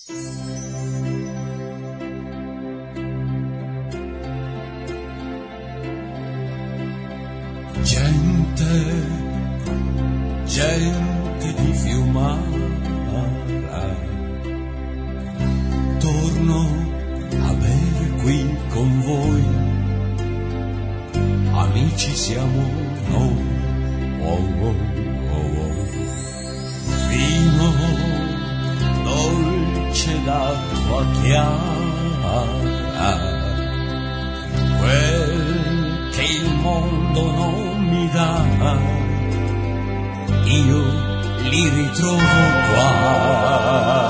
Gente di Fiumara, torno a bere qui con voi, amici siamo noi, oh, oh, oh, oh. Vino dolce d'acqua chiara, quel che il mondo non mi dà, io li ritrovo qua.